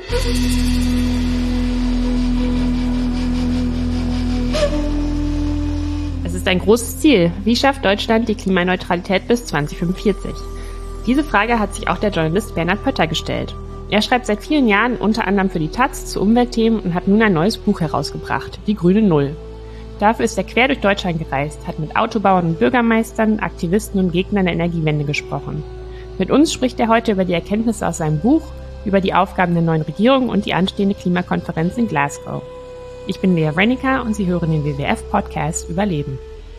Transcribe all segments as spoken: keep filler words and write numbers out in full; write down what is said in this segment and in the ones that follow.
Es ist ein großes Ziel. Wie schafft Deutschland die Klimaneutralität bis zwanzig fünfundvierzig? Diese Frage hat sich auch der Journalist Bernhard Pötter gestellt. Er schreibt seit vielen Jahren unter anderem für die Taz zu Umweltthemen und hat nun ein neues Buch herausgebracht, Die grüne Null. Dafür ist er quer durch Deutschland gereist, hat mit Autobauern und Bürgermeistern, Aktivisten und Gegnern der Energiewende gesprochen. Mit uns spricht er heute über die Erkenntnisse aus seinem Buch, über die Aufgaben der neuen Regierung und die anstehende Klimakonferenz in Glasgow. Ich bin Lea Rennicker und Sie hören den W W F-Podcast Überleben.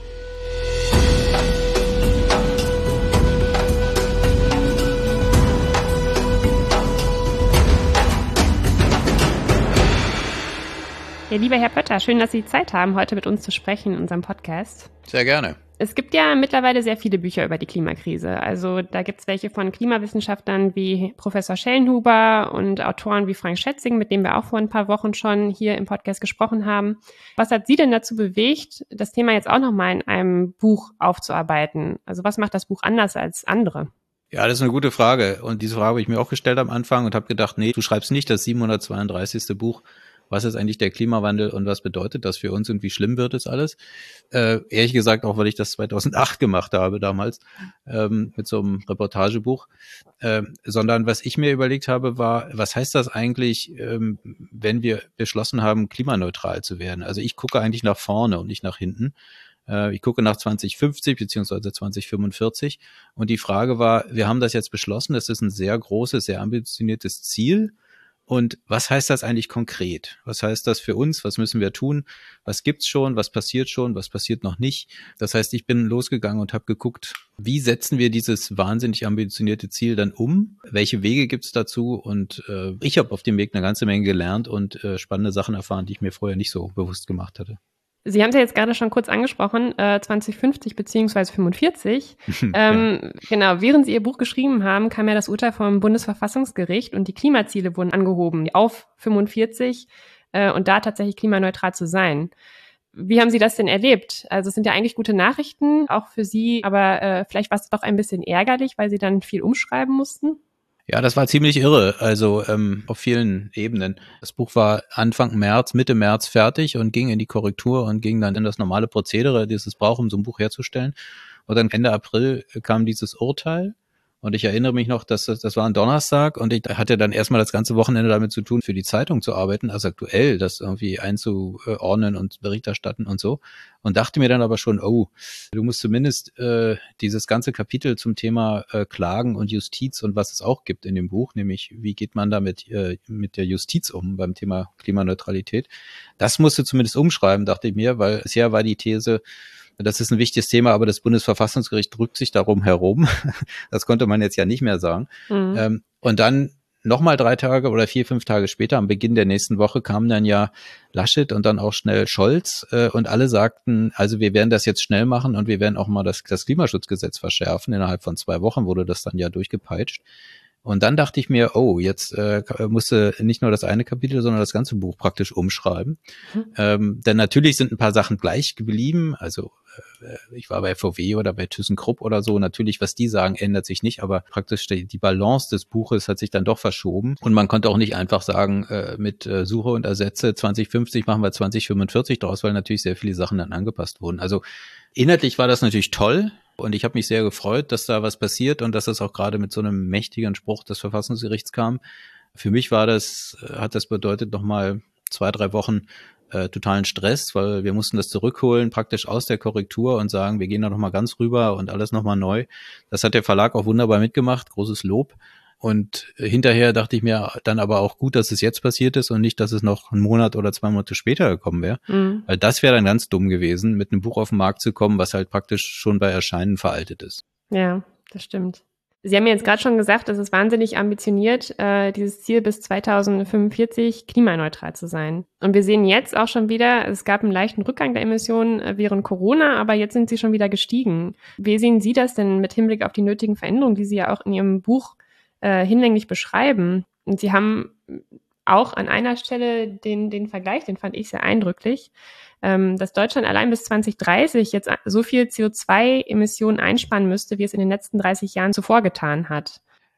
Ja, lieber Herr Pötter, schön, dass Sie Zeit haben, heute mit uns zu sprechen in unserem Podcast. Sehr gerne. Es gibt ja mittlerweile sehr viele Bücher über die Klimakrise. Also da gibt es welche von Klimawissenschaftlern wie Professor Schellenhuber und Autoren wie Frank Schätzing, mit dem wir auch vor ein paar Wochen schon hier im Podcast gesprochen haben. Was hat Sie denn dazu bewegt, das Thema jetzt auch nochmal in einem Buch aufzuarbeiten? Also was macht das Buch anders als andere? Ja, das ist eine gute Frage. Und diese Frage habe ich mir auch gestellt am Anfang und habe gedacht, nee, du schreibst nicht das siebenhundertzweiunddreißigste Buch. Was ist eigentlich der Klimawandel und was bedeutet das für uns und wie schlimm wird es alles? Äh, ehrlich gesagt, auch weil ich das zweitausendacht gemacht habe damals ähm, mit so einem Reportagebuch, äh, sondern was ich mir überlegt habe, war, was heißt das eigentlich, ähm, wenn wir beschlossen haben, klimaneutral zu werden? Also ich gucke eigentlich nach vorne und nicht nach hinten. Äh, ich gucke nach zwanzig fünfzig beziehungsweise zwanzig fünfundvierzig und die Frage war, wir haben das jetzt beschlossen, das ist ein sehr großes, sehr ambitioniertes Ziel. Und was heißt das eigentlich konkret? Was heißt das für uns? Was müssen wir tun? Was gibt's schon? Was passiert schon? Was passiert noch nicht? Das heißt, ich bin losgegangen und habe geguckt, wie setzen wir dieses wahnsinnig ambitionierte Ziel dann um? Welche Wege gibt's dazu? Und äh, ich habe auf dem Weg eine ganze Menge gelernt und äh, spannende Sachen erfahren, die ich mir vorher nicht so bewusst gemacht hatte. Sie haben es ja jetzt gerade schon kurz angesprochen, äh, zwanzig fünfzig beziehungsweise fünfundvierzig. ähm, ja. Genau, während Sie Ihr Buch geschrieben haben, kam ja das Urteil vom Bundesverfassungsgericht und die Klimaziele wurden angehoben auf fünfundvierzig äh, und da tatsächlich klimaneutral zu sein. Wie haben Sie das denn erlebt? Also es sind ja eigentlich gute Nachrichten, auch für Sie, aber äh, vielleicht war es doch ein bisschen ärgerlich, weil Sie dann viel umschreiben mussten? Ja, das war ziemlich irre, also ähm, auf vielen Ebenen. Das Buch war Anfang März, Mitte März fertig und ging in die Korrektur und ging dann in das normale Prozedere, das es braucht, um so ein Buch herzustellen. Und dann Ende April kam dieses Urteil. Und ich erinnere mich noch, dass das, das war ein Donnerstag und ich hatte dann erstmal das ganze Wochenende damit zu tun, für die Zeitung zu arbeiten, also aktuell das irgendwie einzuordnen und Bericht erstatten und so. Und dachte mir dann aber schon, oh, du musst zumindest äh, dieses ganze Kapitel zum Thema äh, Klagen und Justiz und was es auch gibt in dem Buch, nämlich wie geht man damit äh, mit der Justiz um beim Thema Klimaneutralität, das musst du zumindest umschreiben, dachte ich mir, weil bisher war die These, das ist ein wichtiges Thema, aber das Bundesverfassungsgericht drückt sich darum herum. Das konnte man jetzt ja nicht mehr sagen. Mhm. Ähm, und dann nochmal drei Tage oder vier, fünf Tage später, am Beginn der nächsten Woche, kamen dann ja Laschet und dann auch schnell Scholz. Äh, und alle sagten, also wir werden das jetzt schnell machen und wir werden auch mal das, das Klimaschutzgesetz verschärfen. Innerhalb von zwei Wochen wurde das dann ja durchgepeitscht. Und dann dachte ich mir, oh, jetzt äh, musste nicht nur das eine Kapitel, sondern das ganze Buch praktisch umschreiben. Mhm. Ähm, denn natürlich sind ein paar Sachen gleich geblieben. Also äh, ich war bei V W oder bei ThyssenKrupp oder so. Natürlich, was die sagen, ändert sich nicht. Aber praktisch die, die Balance des Buches hat sich dann doch verschoben. Und man konnte auch nicht einfach sagen, äh, mit äh, Suche und Ersetze zwanzig fünfzig machen wir zwanzig fünfundvierzig draus, weil natürlich sehr viele Sachen dann angepasst wurden. Also inhaltlich war das natürlich toll. Und ich habe mich sehr gefreut, dass da was passiert und dass das auch gerade mit so einem mächtigen Spruch des Verfassungsgerichts kam. Für mich war das, hat das bedeutet nochmal zwei, drei Wochen äh, totalen Stress, weil wir mussten das zurückholen, praktisch aus der Korrektur und sagen, wir gehen da nochmal ganz rüber und alles nochmal neu. Das hat der Verlag auch wunderbar mitgemacht, großes Lob. Und hinterher dachte ich mir dann aber auch gut, dass es jetzt passiert ist und nicht, dass es noch einen Monat oder zwei Monate später gekommen wäre. Mhm. Weil das wäre dann ganz dumm gewesen, mit einem Buch auf den Markt zu kommen, was halt praktisch schon bei Erscheinen veraltet ist. Ja, das stimmt. Sie haben ja jetzt gerade schon gesagt, es ist wahnsinnig ambitioniert, äh, dieses Ziel bis zweitausendfünfundvierzig klimaneutral zu sein. Und wir sehen jetzt auch schon wieder, es gab einen leichten Rückgang der Emissionen äh, während Corona, aber jetzt sind sie schon wieder gestiegen. Wie sehen Sie das denn mit Hinblick auf die nötigen Veränderungen, die Sie ja auch in Ihrem Buch äh, hinlänglich beschreiben? Und Sie haben auch an einer Stelle den, den Vergleich, den fand ich sehr eindrücklich, ähm, dass Deutschland allein bis zwanzig dreißig jetzt so viel C O zwei Emissionen einsparen müsste, wie es in den letzten dreißig Jahren zuvor getan hat.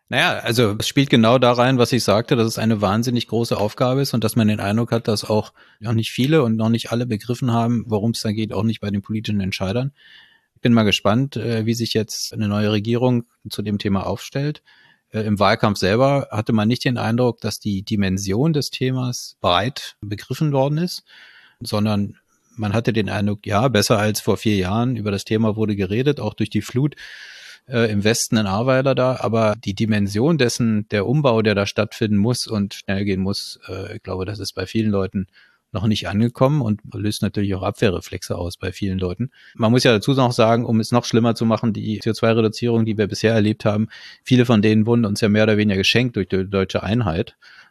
Naja, also es spielt genau da rein, was ich sagte, dass es eine wahnsinnig große Aufgabe ist und dass man den Eindruck hat, dass auch noch nicht viele und noch nicht alle begriffen haben, worum es da geht, auch nicht bei den politischen Entscheidern. Ich bin mal gespannt, wie sich jetzt eine neue Regierung zu dem Thema aufstellt. Im Wahlkampf selber hatte man nicht den Eindruck, dass die Dimension des Themas breit begriffen worden ist, sondern man hatte den Eindruck, ja, besser als vor vier Jahren über das Thema wurde geredet, auch durch die Flut äh, im Westen in Ahrweiler da, aber die Dimension dessen, der Umbau, der da stattfinden muss und schnell gehen muss, äh, ich glaube, das ist bei vielen Leuten noch nicht angekommen und löst natürlich auch Abwehrreflexe aus bei vielen Leuten. Man muss ja dazu noch sagen, um es noch schlimmer zu machen, die C O zwei Reduzierung, die wir bisher erlebt haben, viele von denen wurden uns ja mehr oder weniger geschenkt durch die deutsche Einheit.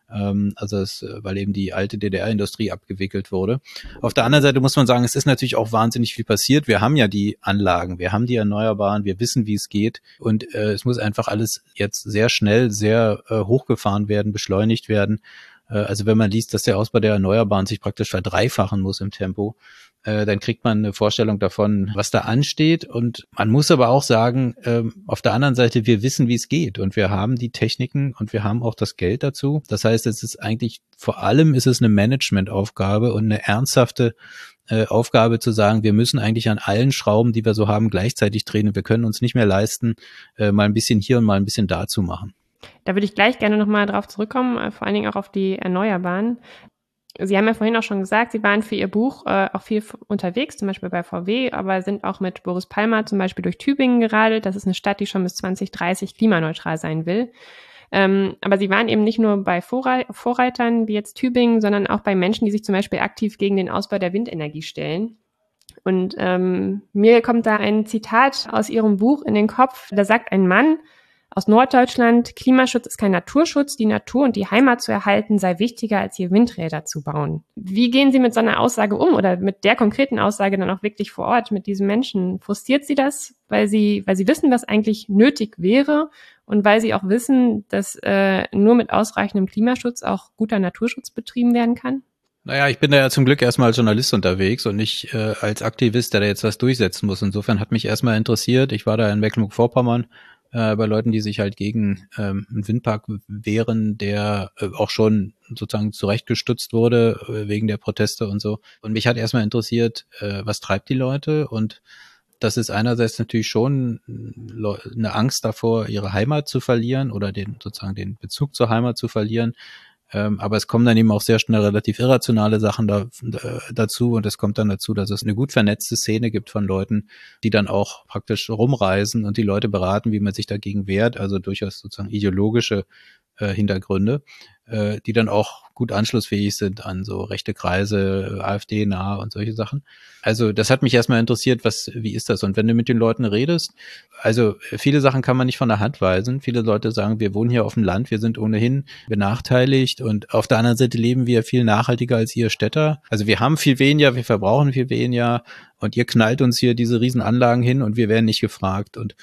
Also es, weil eben die alte D D R-Industrie abgewickelt wurde. Auf der anderen Seite muss man sagen, es ist natürlich auch wahnsinnig viel passiert. Wir haben ja die Anlagen, wir haben die Erneuerbaren, wir wissen, wie es geht und äh, es muss einfach alles jetzt sehr schnell, sehr äh, hochgefahren werden, beschleunigt werden. Äh, also wenn man liest, dass der Ausbau der Erneuerbaren sich praktisch verdreifachen muss im Tempo, dann kriegt man eine Vorstellung davon, was da ansteht. Und man muss aber auch sagen, auf der anderen Seite, wir wissen, wie es geht. Und wir haben die Techniken und wir haben auch das Geld dazu. Das heißt, es ist eigentlich, vor allem ist es eine Managementaufgabe und eine ernsthafte Aufgabe zu sagen, wir müssen eigentlich an allen Schrauben, die wir so haben, gleichzeitig drehen. Und wir können uns nicht mehr leisten, mal ein bisschen hier und mal ein bisschen da zu machen. Da würde ich gleich gerne nochmal drauf zurückkommen, vor allen Dingen auch auf die Erneuerbaren. Sie haben ja vorhin auch schon gesagt, Sie waren für Ihr Buch äh, auch viel unterwegs, zum Beispiel bei V W, aber sind auch mit Boris Palmer zum Beispiel durch Tübingen geradelt. Das ist eine Stadt, die schon bis zwanzig dreißig klimaneutral sein will. Ähm, aber Sie waren eben nicht nur bei Vorrei- Vorreitern wie jetzt Tübingen, sondern auch bei Menschen, die sich zum Beispiel aktiv gegen den Ausbau der Windenergie stellen. Und ähm, mir kommt da ein Zitat aus Ihrem Buch in den Kopf. Da sagt ein Mann aus Norddeutschland: Klimaschutz ist kein Naturschutz. Die Natur und die Heimat zu erhalten sei wichtiger, als hier Windräder zu bauen. Wie gehen Sie mit so einer Aussage um oder mit der konkreten Aussage dann auch wirklich vor Ort mit diesen Menschen? Frustriert Sie das, weil Sie, weil Sie wissen, was eigentlich nötig wäre und weil Sie auch wissen, dass äh, nur mit ausreichendem Klimaschutz auch guter Naturschutz betrieben werden kann? Naja, ich bin da ja zum Glück erstmal als Journalist unterwegs und nicht äh, als Aktivist, der da jetzt was durchsetzen muss. Insofern hat mich erstmal interessiert. Ich war da in Mecklenburg-Vorpommern bei Leuten, die sich halt gegen ähm, einen Windpark wehren, der äh, auch schon sozusagen zurechtgestutzt wurde äh, wegen der Proteste und so. Und mich hat erstmal interessiert, äh, was treibt die Leute? Und das ist einerseits natürlich schon eine Angst davor, ihre Heimat zu verlieren oder den sozusagen den Bezug zur Heimat zu verlieren. Ähm, aber es kommen dann eben auch sehr schnell relativ irrationale Sachen da, da, dazu und es kommt dann dazu, dass es eine gut vernetzte Szene gibt von Leuten, die dann auch praktisch rumreisen und die Leute beraten, wie man sich dagegen wehrt, also durchaus sozusagen ideologische äh, Hintergründe, äh, die dann auch gut anschlussfähig sind an so rechte Kreise, AfD-nah und solche Sachen. Also das hat mich erstmal interessiert, was, wie ist das? Und wenn du mit den Leuten redest, also viele Sachen kann man nicht von der Hand weisen. Viele Leute sagen, wir wohnen hier auf dem Land, wir sind ohnehin benachteiligt und auf der anderen Seite leben wir viel nachhaltiger als ihr Städter. Also wir haben viel weniger, wir verbrauchen viel weniger und ihr knallt uns hier diese riesen Anlagen hin und wir werden nicht gefragt. Und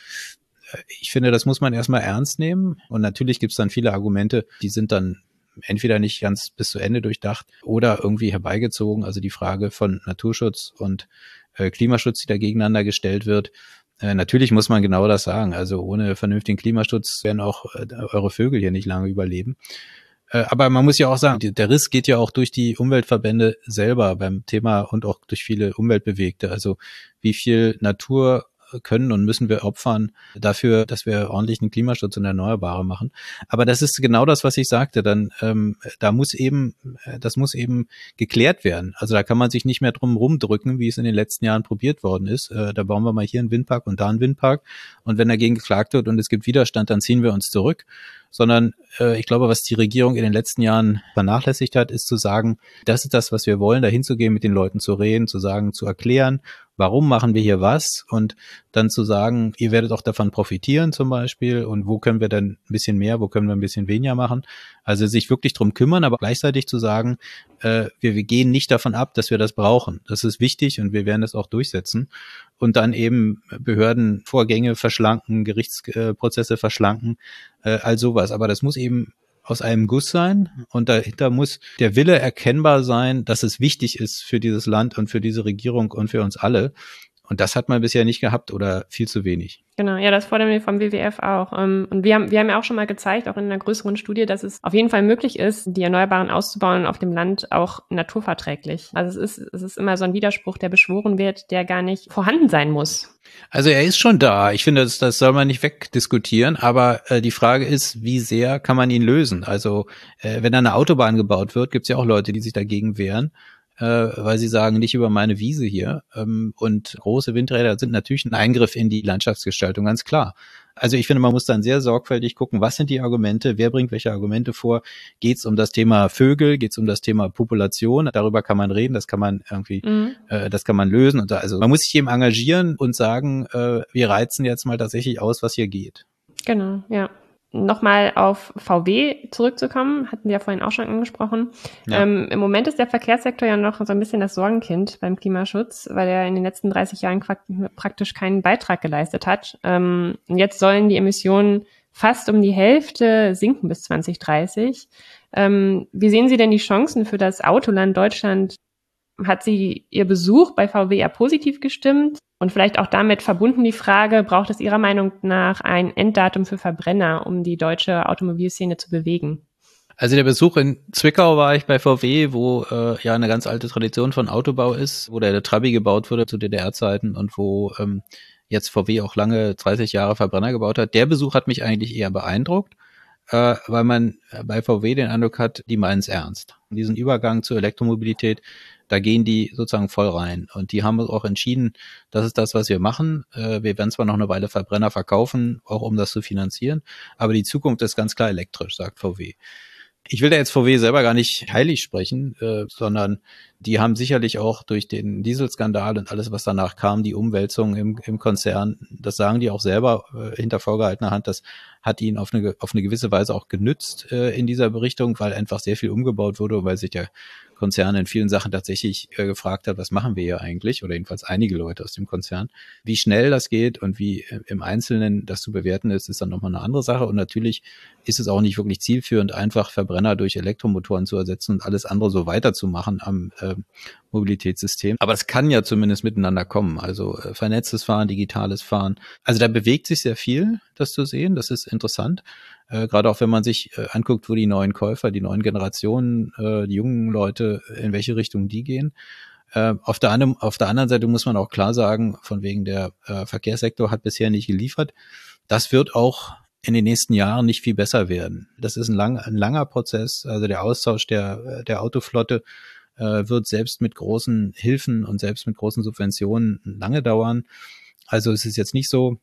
ich finde, das muss man erstmal ernst nehmen. Und natürlich gibt es dann viele Argumente, die sind dann entweder nicht ganz bis zu Ende durchdacht oder irgendwie herbeigezogen. Also die Frage von Naturschutz und äh, Klimaschutz, die da gegeneinander gestellt wird. Äh, natürlich muss man genau das sagen. Also ohne vernünftigen Klimaschutz werden auch äh, eure Vögel hier nicht lange überleben. Äh, aber man muss ja auch sagen, die, der Riss geht ja auch durch die Umweltverbände selber beim Thema und auch durch viele Umweltbewegte. Also wie viel Natur können und müssen wir opfern dafür, dass wir ordentlichen Klimaschutz und Erneuerbare machen. Aber das ist genau das, was ich sagte. Dann ähm, da muss eben, das muss eben geklärt werden. Also da kann man sich nicht mehr drum rumdrücken, wie es in den letzten Jahren probiert worden ist. Äh, da bauen wir mal hier einen Windpark und da einen Windpark. Und wenn dagegen geklagt wird und es gibt Widerstand, dann ziehen wir uns zurück. Sondern äh, ich glaube, was die Regierung in den letzten Jahren vernachlässigt hat, ist zu sagen, das ist das, was wir wollen, da hinzugehen, mit den Leuten zu reden, zu sagen, zu erklären, warum machen wir hier was und dann zu sagen, ihr werdet auch davon profitieren zum Beispiel und wo können wir dann ein bisschen mehr, wo können wir ein bisschen weniger machen. Also sich wirklich drum kümmern, aber gleichzeitig zu sagen, äh, wir, wir gehen nicht davon ab, dass wir das brauchen. Das ist wichtig und wir werden das auch durchsetzen. Und dann eben Behördenvorgänge verschlanken, Gerichtsprozesse verschlanken, äh, all sowas. Aber das muss eben aus einem Guss sein und dahinter muss der Wille erkennbar sein, dass es wichtig ist für dieses Land und für diese Regierung und für uns alle. Und das hat man bisher nicht gehabt oder viel zu wenig. Genau, ja, das fordern wir vom W W F auch. Und wir haben, wir haben ja auch schon mal gezeigt, auch in einer größeren Studie, dass es auf jeden Fall möglich ist, die Erneuerbaren auszubauen auf dem Land auch naturverträglich. Also es ist, es ist immer so ein Widerspruch, der beschworen wird, der gar nicht vorhanden sein muss. Also er ist schon da. Ich finde, das, das soll man nicht wegdiskutieren. Aber äh, die Frage ist, wie sehr kann man ihn lösen? Also äh, wenn da eine Autobahn gebaut wird, gibt es ja auch Leute, die sich dagegen wehren, äh, weil sie sagen, nicht über meine Wiese hier. Ähm, und große Windräder sind natürlich ein Eingriff in die Landschaftsgestaltung, ganz klar. Also ich finde, man muss dann sehr sorgfältig gucken, was sind die Argumente, wer bringt welche Argumente vor, geht es um das Thema Vögel, geht es um das Thema Population, darüber kann man reden, das kann man irgendwie, mhm. äh, das kann man lösen. Und da, also man muss sich eben engagieren und sagen, äh, wir reizen jetzt mal tatsächlich aus, was hier geht. Genau, ja. Nochmal auf V W zurückzukommen, hatten wir ja vorhin auch schon angesprochen. Ja. Ähm, im Moment ist der Verkehrssektor ja noch so ein bisschen das Sorgenkind beim Klimaschutz, weil er in den letzten dreißig Jahren praktisch keinen Beitrag geleistet hat. Ähm, jetzt sollen die Emissionen fast um die Hälfte sinken bis zwanzig dreißig. Ähm, wie sehen Sie denn die Chancen für das Autoland Deutschland? Hat Sie Ihr Besuch bei V W eher positiv gestimmt? Und vielleicht auch damit verbunden die Frage, braucht es Ihrer Meinung nach ein Enddatum für Verbrenner, um die deutsche Automobilszene zu bewegen? Also der Besuch in Zwickau war ich bei V W, wo äh, ja eine ganz alte Tradition von Autobau ist, wo der, der Trabi gebaut wurde zu D D R-Zeiten und wo ähm, jetzt V W auch lange dreißig Jahre Verbrenner gebaut hat. Der Besuch hat mich eigentlich eher beeindruckt, äh, weil man bei V W den Eindruck hat, die meinen es ernst. Und diesen Übergang zur Elektromobilität, da gehen die sozusagen voll rein. Und die haben auch entschieden, das ist das, was wir machen. Wir werden zwar noch eine Weile Verbrenner verkaufen, auch um das zu finanzieren, aber die Zukunft ist ganz klar elektrisch, sagt V W. Ich will da jetzt V W selber gar nicht heilig sprechen, äh, sondern die haben sicherlich auch durch den Dieselskandal und alles, was danach kam, die Umwälzung im, im Konzern, das sagen die auch selber äh, hinter vorgehaltener Hand, das hat ihnen auf eine, auf eine gewisse Weise auch genützt äh, in dieser Berichtung, weil einfach sehr viel umgebaut wurde und weil sich der Konzern in vielen Sachen tatsächlich äh, gefragt hat, was machen wir hier eigentlich? Oder jedenfalls einige Leute aus dem Konzern. Wie schnell das geht und wie äh, im Einzelnen das zu bewerten ist, ist dann nochmal eine andere Sache. Und natürlich ist es auch nicht wirklich zielführend, einfach Verbrenner durch Elektromotoren zu ersetzen und alles andere so weiterzumachen am äh, Mobilitätssystem. Aber es kann ja zumindest miteinander kommen. Also äh, vernetztes Fahren, digitales Fahren. Also da bewegt sich sehr viel, das zu sehen. Das ist interessant. Äh, gerade auch wenn man sich äh, anguckt, wo die neuen Käufer, die neuen Generationen, äh, die jungen Leute, in welche Richtung die gehen. Äh, auf der anderen, auf der anderen Seite muss man auch klar sagen, von wegen der äh, Verkehrssektor hat bisher nicht geliefert. Das wird auch in den nächsten Jahren nicht viel besser werden. Das ist ein, lang, ein langer Prozess. Also der Austausch der, der Autoflotte äh, wird selbst mit großen Hilfen und selbst mit großen Subventionen lange dauern. Also es ist jetzt nicht so,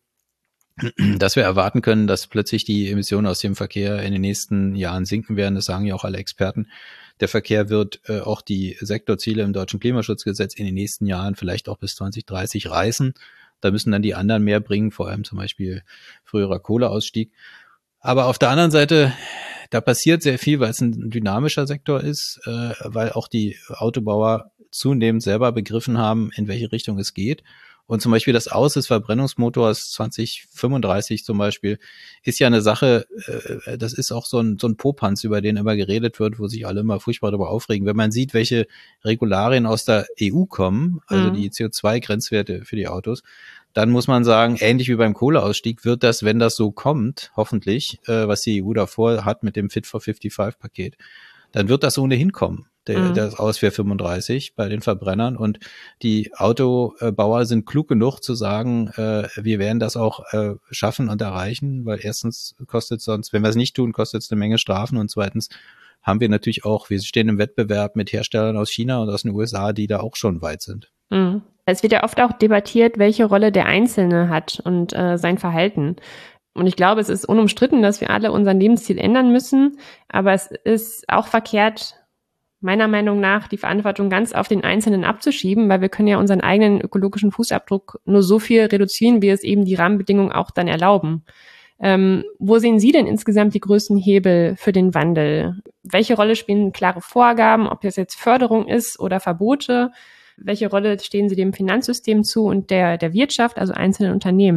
dass wir erwarten können, dass plötzlich die Emissionen aus dem Verkehr in den nächsten Jahren sinken werden. Das sagen ja auch alle Experten. Der Verkehr wird äh, auch die Sektorziele im deutschen Klimaschutzgesetz in den nächsten Jahren vielleicht auch bis zwanzig dreißig reißen. Da müssen dann die anderen mehr bringen, vor allem zum Beispiel früherer Kohleausstieg. Aber auf der anderen Seite, da passiert sehr viel, weil es ein dynamischer Sektor ist, äh, weil auch die Autobauer zunehmend selber begriffen haben, in welche Richtung es geht. Und zum Beispiel das Aus des Verbrennungsmotors zwanzig fünfunddreißig zum Beispiel ist ja eine Sache, äh, das ist auch so ein, so ein Popanz, über den immer geredet wird, wo sich alle immer furchtbar darüber aufregen. Wenn man sieht, welche Regularien aus der E U kommen, also mhm. die C O zwei Grenzwerte für die Autos, dann muss man sagen, ähnlich wie beim Kohleausstieg wird das, wenn das so kommt, hoffentlich, äh, was die E U davor hat mit dem Fit for fünfundfünfzig Paket, dann wird das ohnehin kommen. Der, mhm. das Aus für fünfunddreißig bei den Verbrennern, und die Autobauer sind klug genug zu sagen, äh, wir werden das auch äh, schaffen und erreichen, weil erstens kostet sonst, wenn wir es nicht tun, kostet es eine Menge Strafen, und zweitens haben wir natürlich auch, wir stehen im Wettbewerb mit Herstellern aus China und aus den U S A, die da auch schon weit sind. Mhm. Es wird ja oft auch debattiert, welche Rolle der Einzelne hat und äh, sein Verhalten. Und ich glaube, es ist unumstritten, dass wir alle unseren Lebensstil ändern müssen, aber es ist auch verkehrt, meiner Meinung nach die Verantwortung ganz auf den Einzelnen abzuschieben, weil wir können ja unseren eigenen ökologischen Fußabdruck nur so viel reduzieren, wie es eben die Rahmenbedingungen auch dann erlauben. Ähm, wo sehen Sie denn insgesamt die größten Hebel für den Wandel? Welche Rolle spielen klare Vorgaben, ob das jetzt Förderung ist oder Verbote? Welche Rolle stehen Sie dem Finanzsystem zu und der, der Wirtschaft, also einzelnen Unternehmen?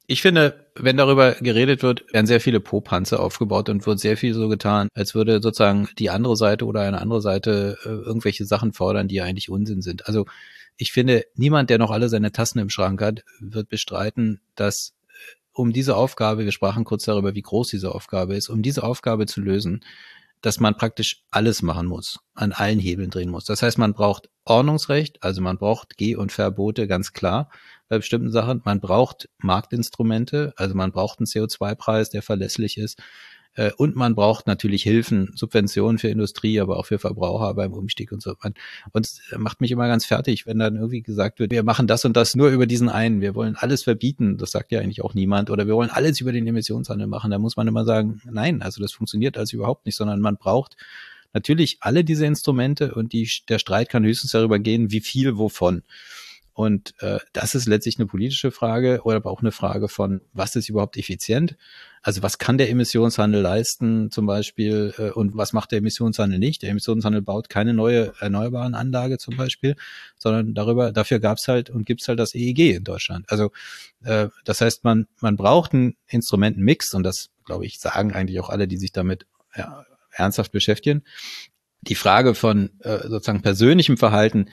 Ich finde, wenn darüber geredet wird, werden sehr viele Popanze aufgebaut und wird sehr viel so getan, als würde sozusagen die andere Seite oder eine andere Seite äh, irgendwelche Sachen fordern, die eigentlich Unsinn sind. Also ich finde, niemand, der noch alle seine Tassen im Schrank hat, wird bestreiten, dass um diese Aufgabe, wir sprachen kurz darüber, wie groß diese Aufgabe ist, um diese Aufgabe zu lösen, dass man praktisch alles machen muss, an allen Hebeln drehen muss. Das heißt, man braucht Ordnungsrecht, also man braucht Geh- und Verbote, ganz klar, bei bestimmten Sachen. Man braucht Marktinstrumente, also man braucht einen C O zwei Preis, der verlässlich ist. Und man braucht natürlich Hilfen, Subventionen für Industrie, aber auch für Verbraucher beim Umstieg und so. Und es macht mich immer ganz fertig, wenn dann irgendwie gesagt wird, wir machen das und das nur über diesen einen. Wir wollen alles verbieten. Das sagt ja eigentlich auch niemand. Oder wir wollen alles über den Emissionshandel machen. Da muss man immer sagen, nein, also das funktioniert also überhaupt nicht, sondern man braucht natürlich alle diese Instrumente und die, der Streit kann höchstens darüber gehen, wie viel wovon. Und äh, das ist letztlich eine politische Frage oder aber auch eine Frage von, was ist überhaupt effizient? Also was kann der Emissionshandel leisten zum Beispiel äh, und was macht der Emissionshandel nicht? Der Emissionshandel baut keine neue erneuerbaren Anlage zum Beispiel, sondern darüber dafür gab's halt und gibt's halt das E E G in Deutschland. Also äh, das heißt, man man braucht einen Instrumentenmix und das, glaube ich, sagen eigentlich auch alle, die sich damit ja, ernsthaft beschäftigen. Die Frage von äh, sozusagen persönlichem Verhalten,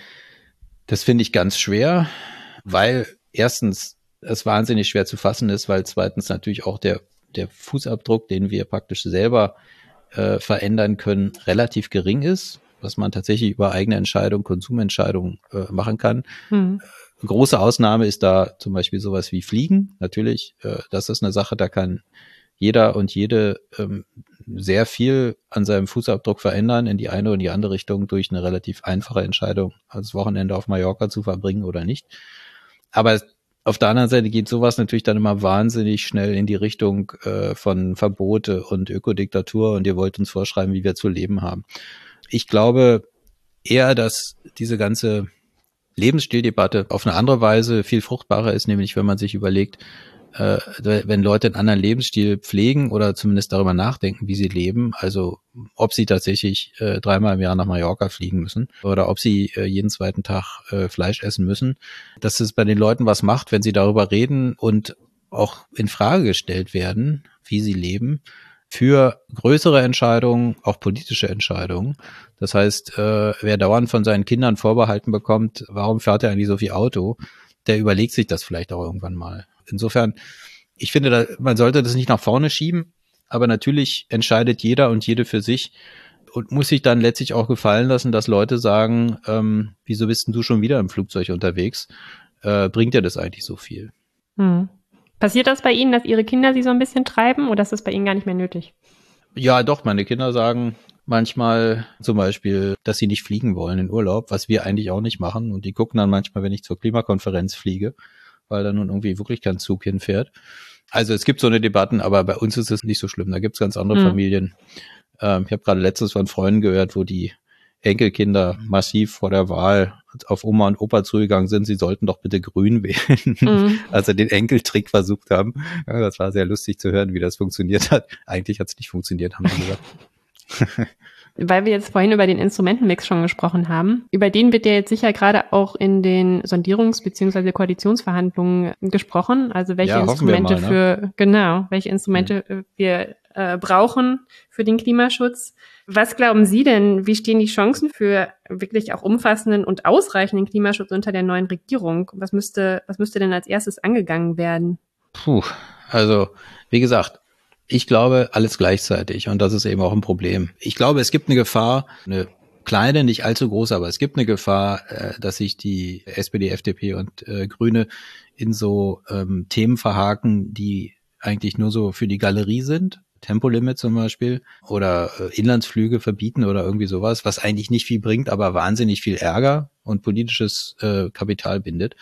das finde ich ganz schwer, weil erstens es wahnsinnig schwer zu fassen ist, weil zweitens natürlich auch der der Fußabdruck, den wir praktisch selber äh, verändern können, relativ gering ist, was man tatsächlich über eigene Entscheidungen, Konsumentscheidungen äh, machen kann. Mhm. Eine große Ausnahme ist da zum Beispiel sowas wie Fliegen. Natürlich, äh, das ist eine Sache, da kann jeder und jede ähm, sehr viel an seinem Fußabdruck verändern in die eine oder die andere Richtung durch eine relativ einfache Entscheidung, das Wochenende auf Mallorca zu verbringen oder nicht. Aber auf der anderen Seite geht sowas natürlich dann immer wahnsinnig schnell in die Richtung äh, von Verbote und Ökodiktatur und ihr wollt uns vorschreiben, wie wir zu leben haben. Ich glaube eher, dass diese ganze Lebensstildebatte auf eine andere Weise viel fruchtbarer ist, nämlich wenn man sich überlegt, äh, wenn Leute einen anderen Lebensstil pflegen oder zumindest darüber nachdenken, wie sie leben, also ob sie tatsächlich äh, dreimal im Jahr nach Mallorca fliegen müssen oder ob sie äh, jeden zweiten Tag äh, Fleisch essen müssen, dass es bei den Leuten was macht, wenn sie darüber reden und auch in Frage gestellt werden, wie sie leben, für größere Entscheidungen, auch politische Entscheidungen. Das heißt, äh, wer dauernd von seinen Kindern vorbehalten bekommt, warum fährt er eigentlich so viel Auto, der überlegt sich das vielleicht auch irgendwann mal. Insofern, ich finde, da, man sollte das nicht nach vorne schieben, aber natürlich entscheidet jeder und jede für sich und muss sich dann letztlich auch gefallen lassen, dass Leute sagen, ähm, wieso bist denn du schon wieder im Flugzeug unterwegs? Äh, bringt dir das eigentlich so viel? Hm. Passiert das bei Ihnen, dass Ihre Kinder Sie so ein bisschen treiben oder ist das bei Ihnen gar nicht mehr nötig? Ja, doch, meine Kinder sagen manchmal zum Beispiel, dass sie nicht fliegen wollen in Urlaub, was wir eigentlich auch nicht machen. Und die gucken dann manchmal, wenn ich zur Klimakonferenz fliege, weil da nun irgendwie wirklich kein Zug hinfährt. Also es gibt so eine Debatten, aber bei uns ist es nicht so schlimm. Da gibt es ganz andere mhm. Familien. Ähm, ich habe gerade letztens von Freunden gehört, wo die Enkelkinder massiv vor der Wahl auf Oma und Opa zugegangen sind, sie sollten doch bitte grün wählen, mhm. also den Enkeltrick versucht haben. Ja, das war sehr lustig zu hören, wie das funktioniert hat. Eigentlich hat es nicht funktioniert, haben sie gesagt. Weil wir jetzt vorhin über den Instrumentenmix schon gesprochen haben, über den wird ja jetzt sicher gerade auch in den Sondierungs- bzw. Koalitionsverhandlungen gesprochen, also welche ja, Instrumente wir mal, für, ne? genau, welche Instrumente mhm. wir äh, brauchen für den Klimaschutz. Was glauben Sie denn, wie stehen die Chancen für wirklich auch umfassenden und ausreichenden Klimaschutz unter der neuen Regierung? Was müsste, was müsste denn als erstes angegangen werden? Puh, also, wie gesagt, ich glaube, alles gleichzeitig und das ist eben auch ein Problem. Ich glaube, es gibt eine Gefahr, eine kleine, nicht allzu große, aber es gibt eine Gefahr, dass sich die S P D, F D P und äh, Grüne in so ähm, Themen verhaken, die eigentlich nur so für die Galerie sind. Tempolimit zum Beispiel oder äh, Inlandsflüge verbieten oder irgendwie sowas, was eigentlich nicht viel bringt, aber wahnsinnig viel Ärger und politisches äh, Kapital bindet.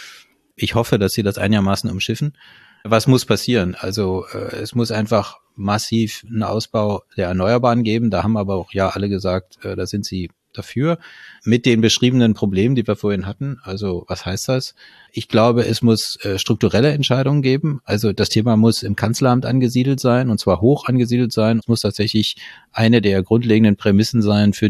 Ich hoffe, dass sie das einigermaßen umschiffen. Was muss passieren? Also äh, es muss einfach massiv einen Ausbau der Erneuerbaren geben. Da haben aber auch ja alle gesagt, äh, da sind sie dafür. Mit den beschriebenen Problemen, die wir vorhin hatten. Also was heißt das? Ich glaube, es muss äh, strukturelle Entscheidungen geben. Also das Thema muss im Kanzleramt angesiedelt sein und zwar hoch angesiedelt sein. Es muss tatsächlich eine der grundlegenden Prämissen sein für die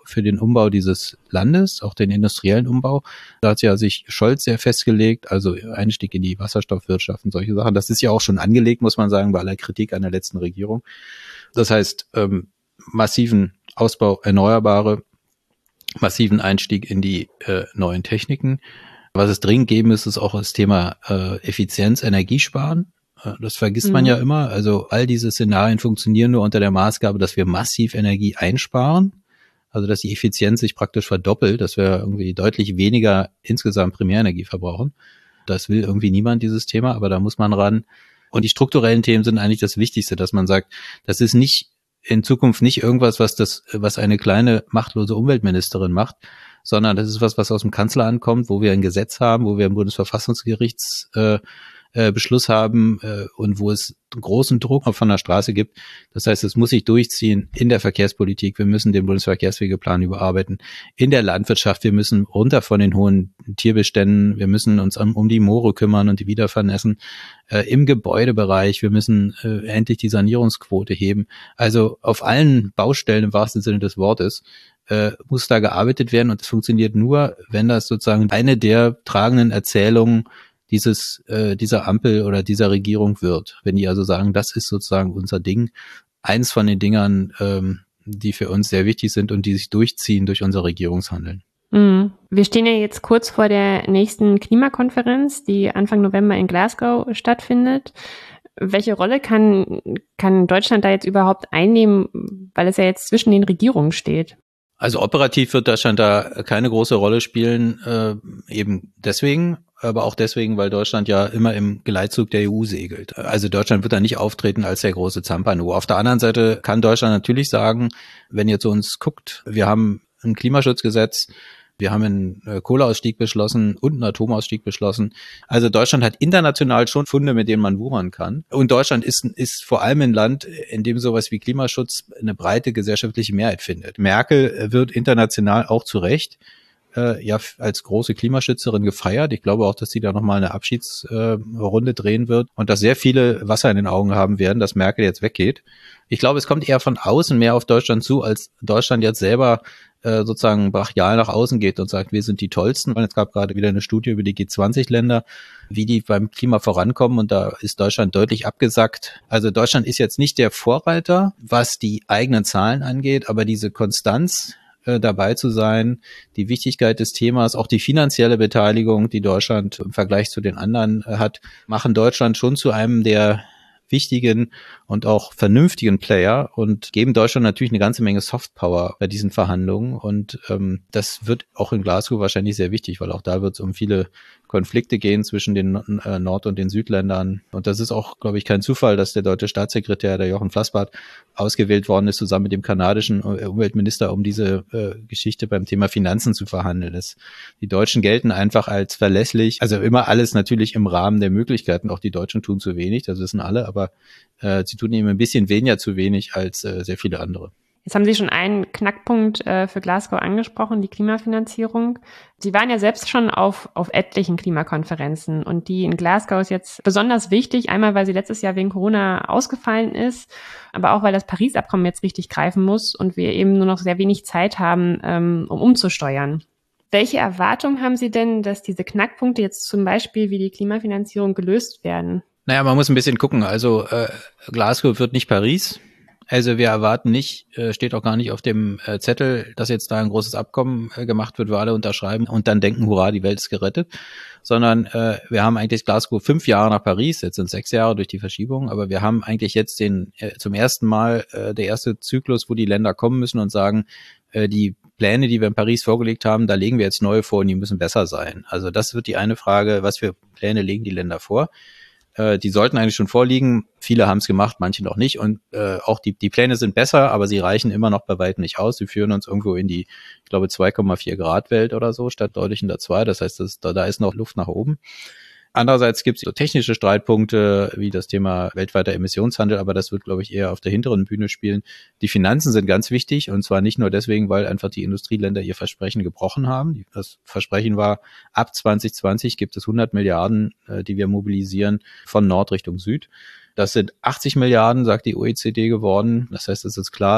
für den Umbau dieses Landes, auch den industriellen Umbau. Da hat ja sich Scholz sehr festgelegt, also Einstieg in die Wasserstoffwirtschaft und solche Sachen. Das ist ja auch schon angelegt, muss man sagen, bei aller Kritik an der letzten Regierung. Das heißt, ähm, massiven Ausbau Erneuerbare, massiven Einstieg in die äh, neuen Techniken. Was es dringend geben ist, ist auch das Thema äh, Effizienz, Energiesparen. Das vergisst mhm. man ja immer. Also all diese Szenarien funktionieren nur unter der Maßgabe, dass wir massiv Energie einsparen. Also dass die Effizienz sich praktisch verdoppelt, dass wir irgendwie deutlich weniger insgesamt Primärenergie verbrauchen. Das will irgendwie niemand, dieses Thema, aber da muss man ran. Und die strukturellen Themen sind eigentlich das Wichtigste, dass man sagt, das ist nicht in Zukunft nicht irgendwas, was das, was eine kleine machtlose Umweltministerin macht, sondern das ist was, was aus dem Kanzleramt kommt, wo wir ein Gesetz haben, wo wir ein Bundesverfassungsgerichts äh, Beschluss haben äh, und wo es großen Druck von der Straße gibt. Das heißt, es muss sich durchziehen in der Verkehrspolitik. Wir müssen den Bundesverkehrswegeplan überarbeiten. In der Landwirtschaft, wir müssen runter von den hohen Tierbeständen. Wir müssen uns um, um die Moore kümmern und die wieder vernässen. Äh, Im Gebäudebereich, wir müssen äh, endlich die Sanierungsquote heben. Also auf allen Baustellen im wahrsten Sinne des Wortes äh, muss da gearbeitet werden, und es funktioniert nur, wenn das sozusagen eine der tragenden Erzählungen dieses äh, dieser Ampel oder dieser Regierung wird. Wenn die also sagen, das ist sozusagen unser Ding, eins von den Dingern, ähm, die für uns sehr wichtig sind und die sich durchziehen durch unser Regierungshandeln. Mhm. Wir stehen ja jetzt kurz vor der nächsten Klimakonferenz, die Anfang November in Glasgow stattfindet. Welche Rolle kann kann Deutschland da jetzt überhaupt einnehmen, weil es ja jetzt zwischen den Regierungen steht? Also operativ wird Deutschland da keine große Rolle spielen, äh, eben deswegen, aber auch deswegen, weil Deutschland ja immer im Geleitzug der E U segelt. Also Deutschland wird da nicht auftreten als der große Zampano. Auf der anderen Seite kann Deutschland natürlich sagen, wenn ihr zu uns guckt, wir haben ein Klimaschutzgesetz, wir haben einen Kohleausstieg beschlossen und einen Atomausstieg beschlossen. Also Deutschland hat international schon Funde, mit denen man wuchern kann. Und Deutschland ist, ist vor allem ein Land, in dem sowas wie Klimaschutz eine breite gesellschaftliche Mehrheit findet. Merkel wird international auch zu Recht äh, ja als große Klimaschützerin gefeiert. Ich glaube auch, dass sie da nochmal eine Abschiedsrunde äh, drehen wird und dass sehr viele Wasser in den Augen haben werden, dass Merkel jetzt weggeht. Ich glaube, es kommt eher von außen mehr auf Deutschland zu, als Deutschland jetzt selber sozusagen brachial nach außen geht und sagt, wir sind die Tollsten. Und es gab gerade wieder eine Studie über die G zwanzig Länder, wie die beim Klima vorankommen, und da ist Deutschland deutlich abgesackt. Also Deutschland ist jetzt nicht der Vorreiter, was die eigenen Zahlen angeht, aber diese Konstanz äh, dabei zu sein, die Wichtigkeit des Themas, auch die finanzielle Beteiligung, die Deutschland im Vergleich zu den anderen äh, hat, machen Deutschland schon zu einem der wichtigen und auch vernünftigen Player und geben Deutschland natürlich eine ganze Menge Softpower bei diesen Verhandlungen, und ähm, das wird auch in Glasgow wahrscheinlich sehr wichtig, weil auch da wird es um viele Konflikte gehen zwischen den äh, Nord- und den Südländern, und das ist auch, glaube ich, kein Zufall, dass der deutsche Staatssekretär, der Jochen Flassbart, ausgewählt worden ist, zusammen mit dem kanadischen Umweltminister, um diese äh, Geschichte beim Thema Finanzen zu verhandeln. Das, die Deutschen gelten einfach als verlässlich, also immer alles natürlich im Rahmen der Möglichkeiten, auch die Deutschen tun zu wenig, das wissen alle, aber äh, sie tun eben ein bisschen weniger zu wenig als äh, sehr viele andere. Jetzt haben Sie schon einen Knackpunkt äh, für Glasgow angesprochen, die Klimafinanzierung. Sie waren ja selbst schon auf, auf etlichen Klimakonferenzen, und die in Glasgow ist jetzt besonders wichtig, einmal weil sie letztes Jahr wegen Corona ausgefallen ist, aber auch weil das Paris-Abkommen jetzt richtig greifen muss und wir eben nur noch sehr wenig Zeit haben, ähm, um umzusteuern. Welche Erwartungen haben Sie denn, dass diese Knackpunkte jetzt zum Beispiel wie die Klimafinanzierung gelöst werden? Naja, man muss ein bisschen gucken. Also äh, Glasgow wird nicht Paris. Also wir erwarten nicht, äh, steht auch gar nicht auf dem äh, Zettel, dass jetzt da ein großes Abkommen äh, gemacht wird, wo alle unterschreiben und dann denken, hurra, die Welt ist gerettet. Sondern äh, wir haben eigentlich Glasgow fünf Jahre nach Paris, jetzt sind es sechs Jahre durch die Verschiebung, aber wir haben eigentlich jetzt den äh, zum ersten Mal äh, der erste Zyklus, wo die Länder kommen müssen und sagen, äh, die Pläne, die wir in Paris vorgelegt haben, da legen wir jetzt neue vor und die müssen besser sein. Also das wird die eine Frage, was für Pläne legen die Länder vor? Die sollten eigentlich schon vorliegen. Viele haben es gemacht, manche noch nicht. Und äh, auch die, die Pläne sind besser, aber sie reichen immer noch bei weitem nicht aus. Sie führen uns irgendwo in die, ich glaube, zwei Komma vier Grad Welt oder so, statt deutlich unter zwei. Das heißt, das, da, da ist noch Luft nach oben. Andererseits gibt es so technische Streitpunkte wie das Thema weltweiter Emissionshandel, aber das wird, glaube ich, eher auf der hinteren Bühne spielen. Die Finanzen sind ganz wichtig, und zwar nicht nur deswegen, weil einfach die Industrieländer ihr Versprechen gebrochen haben. Das Versprechen war, ab zwanzig zwanzig gibt es hundert Milliarden, die wir mobilisieren von Nord Richtung Süd. Das sind achtzig Milliarden, sagt die O E C D, geworden. Das heißt, es ist klar,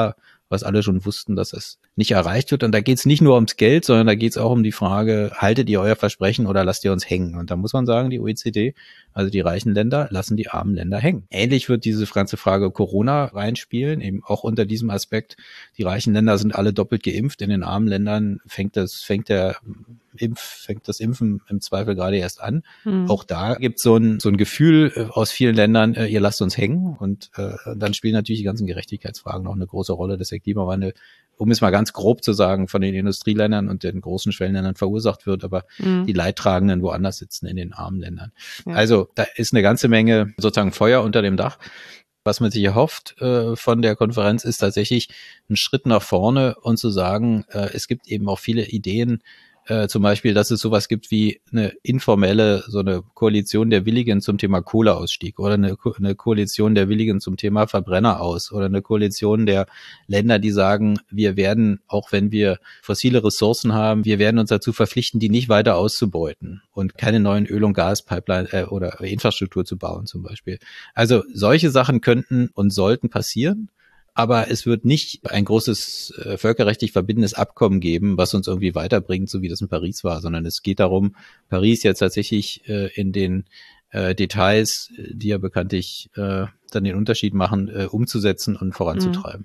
was alle schon wussten, dass es nicht erreicht wird. Und da geht es nicht nur ums Geld, sondern da geht es auch um die Frage, haltet ihr euer Versprechen oder lasst ihr uns hängen? Und da muss man sagen, die O E C D, also die reichen Länder, lassen die armen Länder hängen. Ähnlich wird diese ganze Frage Corona reinspielen, eben auch unter diesem Aspekt. Die reichen Länder sind alle doppelt geimpft. In den armen Ländern fängt das, fängt der Impf, fängt das Impfen im Zweifel gerade erst an. Mhm. Auch da gibt es so ein, so ein Gefühl aus vielen Ländern, äh, ihr lasst uns hängen. Und äh, dann spielen natürlich die ganzen Gerechtigkeitsfragen noch eine große Rolle, dass der Klimawandel, um es mal ganz grob zu sagen, von den Industrieländern und den großen Schwellenländern verursacht wird, aber mhm. die Leidtragenden woanders sitzen, in den armen Ländern. Ja. Also da ist eine ganze Menge sozusagen Feuer unter dem Dach. Was man sich erhofft äh, von der Konferenz ist tatsächlich ein Schritt nach vorne und zu sagen, äh, es gibt eben auch viele Ideen, Äh, zum Beispiel, dass es sowas gibt wie eine informelle, so eine Koalition der Willigen zum Thema Kohleausstieg oder eine, Ko- eine Koalition der Willigen zum Thema Verbrenner aus oder eine Koalition der Länder, die sagen, wir werden, auch wenn wir fossile Ressourcen haben, wir werden uns dazu verpflichten, die nicht weiter auszubeuten und keine neuen Öl- und Gaspipeline äh, oder Infrastruktur zu bauen zum Beispiel. Also solche Sachen könnten und sollten passieren. Aber es wird nicht ein großes äh, völkerrechtlich verbindendes Abkommen geben, was uns irgendwie weiterbringt, so wie das in Paris war, sondern es geht darum, Paris jetzt tatsächlich äh, in den äh, Details, die ja bekanntlich äh, dann den Unterschied machen, äh, umzusetzen und voranzutreiben.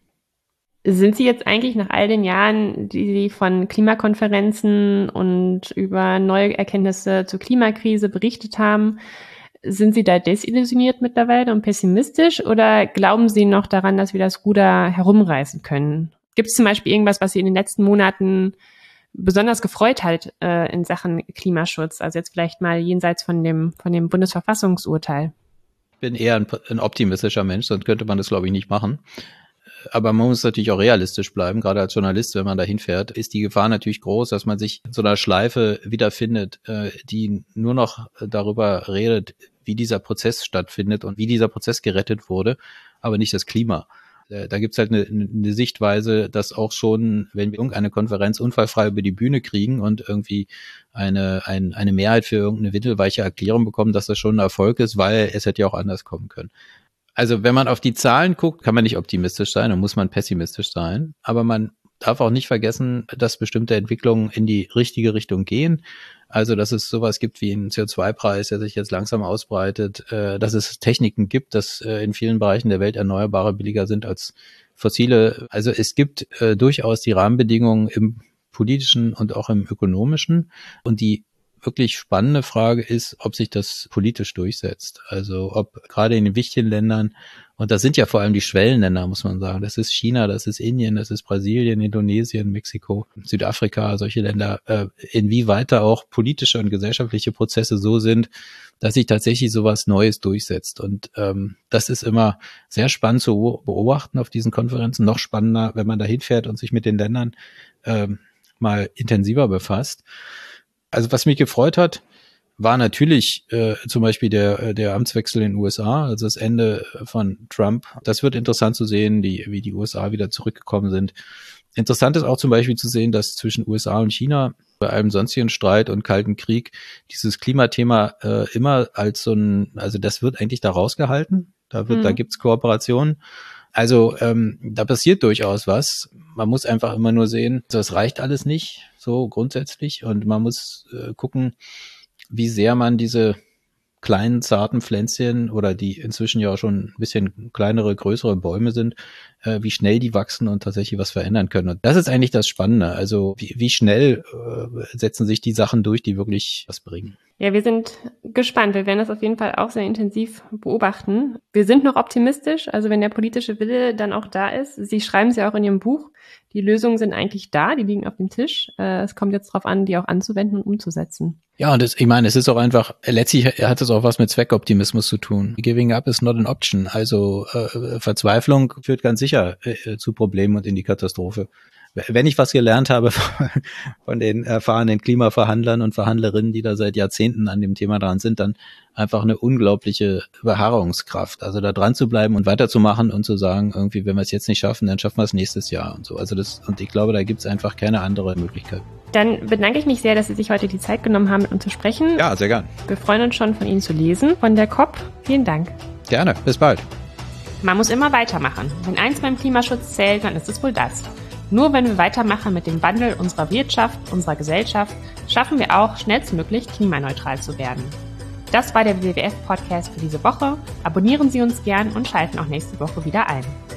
Sind Sie jetzt eigentlich nach all den Jahren, die Sie von Klimakonferenzen und über neue Erkenntnisse zur Klimakrise berichtet haben, sind Sie da desillusioniert mittlerweile und pessimistisch oder glauben Sie noch daran, dass wir das Ruder herumreißen können? Gibt es zum Beispiel irgendwas, was Sie in den letzten Monaten besonders gefreut hat äh, in Sachen Klimaschutz? Also jetzt vielleicht mal jenseits von dem, von dem Bundesverfassungsurteil. Ich bin eher ein, ein optimistischer Mensch, sonst könnte man das, glaube ich, nicht machen. Aber man muss natürlich auch realistisch bleiben, gerade als Journalist, wenn man da hinfährt, ist die Gefahr natürlich groß, dass man sich in so einer Schleife wiederfindet, äh, die nur noch darüber redet, wie dieser Prozess stattfindet und wie dieser Prozess gerettet wurde, aber nicht das Klima. Äh, da gibt's halt eine, eine Sichtweise, dass auch schon, wenn wir irgendeine Konferenz unfallfrei über die Bühne kriegen und irgendwie eine, ein, eine Mehrheit für irgendeine windelweiche Erklärung bekommen, dass das schon ein Erfolg ist, weil es hätte ja auch anders kommen können. Also wenn man auf die Zahlen guckt, kann man nicht optimistisch sein und muss man pessimistisch sein. Aber man darf auch nicht vergessen, dass bestimmte Entwicklungen in die richtige Richtung gehen. Also dass es sowas gibt wie einen C O zwei Preis, der sich jetzt langsam ausbreitet, äh, dass es Techniken gibt, dass äh, in vielen Bereichen der Welt Erneuerbare billiger sind als fossile. Also es gibt äh, durchaus die Rahmenbedingungen im politischen und auch im ökonomischen. Und die wirklich spannende Frage ist, ob sich das politisch durchsetzt. Also ob gerade in den wichtigen Ländern, und das sind ja vor allem die Schwellenländer, muss man sagen, das ist China, das ist Indien, das ist Brasilien, Indonesien, Mexiko, Südafrika, solche Länder, äh, inwieweit da auch politische und gesellschaftliche Prozesse so sind, dass sich tatsächlich sowas Neues durchsetzt. Und ähm, das ist immer sehr spannend zu beobachten auf diesen Konferenzen, noch spannender, wenn man da hinfährt und sich mit den Ländern ähm, mal intensiver befasst. Also was mich gefreut hat, war natürlich äh, zum Beispiel der der Amtswechsel in den U S A, also das Ende von Trump. Das wird interessant zu sehen, die, wie die U S A wieder zurückgekommen sind. Interessant ist auch zum Beispiel zu sehen, dass zwischen U S A und China bei einem sonstigen Streit und Kalten Krieg dieses Klimathema äh, immer als so ein, also das wird eigentlich da rausgehalten. Da wird, mhm. da gibt's Kooperationen. Also ähm, da passiert durchaus was. Man muss einfach immer nur sehen, das reicht alles nicht, so grundsätzlich. Und man muss äh, gucken, wie sehr man diese kleinen, zarten Pflänzchen oder die inzwischen ja auch schon ein bisschen kleinere, größere Bäume sind, äh, wie schnell die wachsen und tatsächlich was verändern können. Und das ist eigentlich das Spannende. Also wie, wie schnell äh, setzen sich die Sachen durch, die wirklich was bringen. Ja, wir sind gespannt. Wir werden das auf jeden Fall auch sehr intensiv beobachten. Wir sind noch optimistisch, also wenn der politische Wille dann auch da ist. Sie schreiben es ja auch in Ihrem Buch, die Lösungen sind eigentlich da, die liegen auf dem Tisch. Es kommt jetzt darauf an, die auch anzuwenden und umzusetzen. Ja, und das, ich meine, es ist auch einfach, letztlich hat es auch was mit Zweckoptimismus zu tun. Giving up is not an option. Also äh, Verzweiflung führt ganz sicher äh, zu Problemen und in die Katastrophe. Wenn ich was gelernt habe von den erfahrenen Klimaverhandlern und Verhandlerinnen, die da seit Jahrzehnten an dem Thema dran sind, dann einfach eine unglaubliche Beharrungskraft. Also da dran zu bleiben und weiterzumachen und zu sagen, irgendwie, wenn wir es jetzt nicht schaffen, dann schaffen wir es nächstes Jahr und so. Also das, und ich glaube, da gibt es einfach keine andere Möglichkeit. Dann bedanke ich mich sehr, dass Sie sich heute die Zeit genommen haben, mit uns zu sprechen. Ja, sehr gern. Wir freuen uns schon, von Ihnen zu lesen, von der C O P. Vielen Dank. Gerne, bis bald. Man muss immer weitermachen. Wenn eins beim Klimaschutz zählt, dann ist es wohl das. Nur wenn wir weitermachen mit dem Wandel unserer Wirtschaft, unserer Gesellschaft, schaffen wir auch, schnellstmöglich klimaneutral zu werden. Das war der W W F-Podcast für diese Woche. Abonnieren Sie uns gern und schalten auch nächste Woche wieder ein.